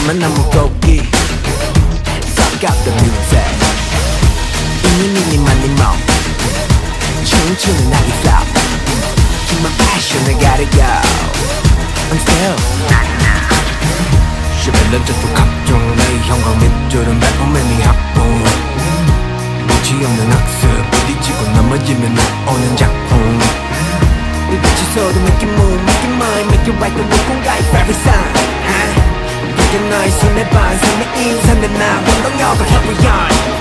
푸짐한 나물고기 Suck up the music 이니 미니 마니 모 춤추는 아기 flow Keep my passion, I gotta go I'm still 슈벨런저도 각종 나의 형광 밑줄은 배움의 학봉 끝이 없는 학습 부딪히고 넘어지면 나오는 작품 이 빛이 서도 make it move, make it mine Make it right 또 누군가의 favorite sign 그게 너의 손에 반, 손에 인산된 나 원동력을 help me on